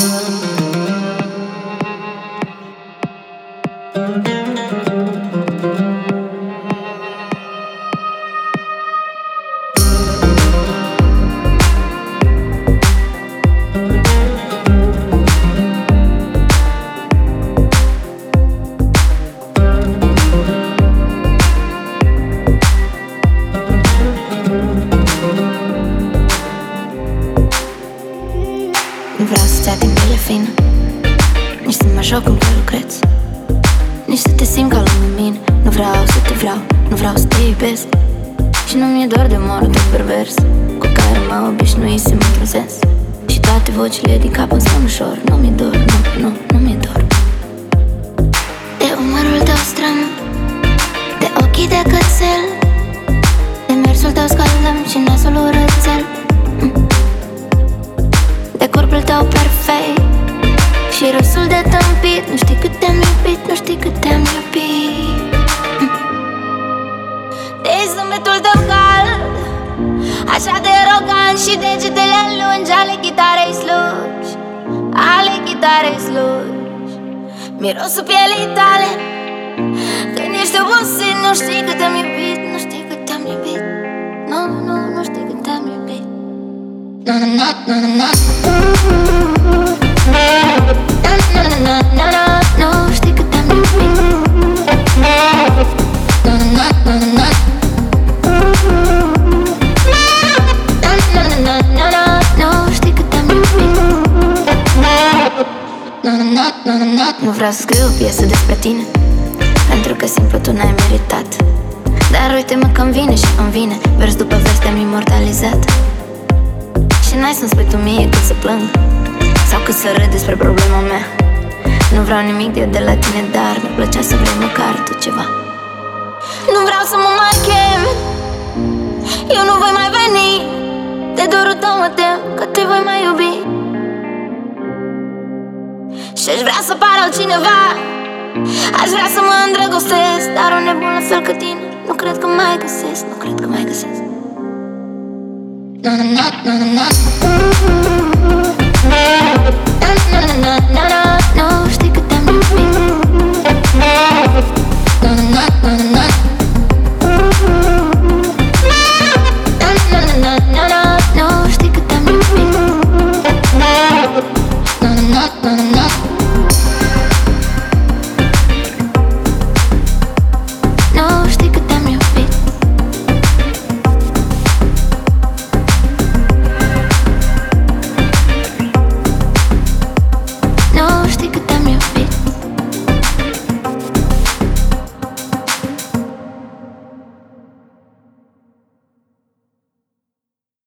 Nu vreau să-ți ating pielea fină, nici să mă joc cum că lucrezi, nici să te simt ca lângă mine. Nu vreau să te vreau, nu vreau să te iubesc. Și nu mi-e doar de umorul tău pervers, cu care mă obișnuisem într-un sens. Și toate vocile din cap îmi spun ușor: nu mi-e dor, nu mi-e dor. De umărul tău stram, de ochii de cățel, de mersul tău scaldăm și nasul urățel, de corpul tău perfect și râsul de tâmpit. Nu știi cât te-am iubit, nu știi cât te-am iubit. De zâmbetul tău cald, așa de arogant, și degetele lungi ale chitarei slugi, ale chitarei slugi. Mirosul pielii tale când ești obosit. Nu știi cât te-am iubit, nu știi cât te-am iubit. Nu știi cât te-am iubit. No, știi cât te-am iubit. Știi cât te-am iubit. Nu vreau să scriu o piesă despre tine, pentru că simplu tu n-ai meritat. Dar uite-mă că-mi vine și îmi vine, vers după vers te-am imortalizat. Și n-ai să-mi spui tu mie cât să plâng sau cât să râd despre problema mea. Nu vreau nimic de la tine, dar mi-ar plăcea să vrei măcar tu ceva. Nu vreau să mă mai chem, eu nu voi mai veni. De dorul tău mă tem că te voi mai iubi. Și-aș vrea să par altcineva, aș vrea să mă îndrăgostesc, dar un nebun la fel ca tine nu cred că mai găsesc, nu cred că mai găsesc.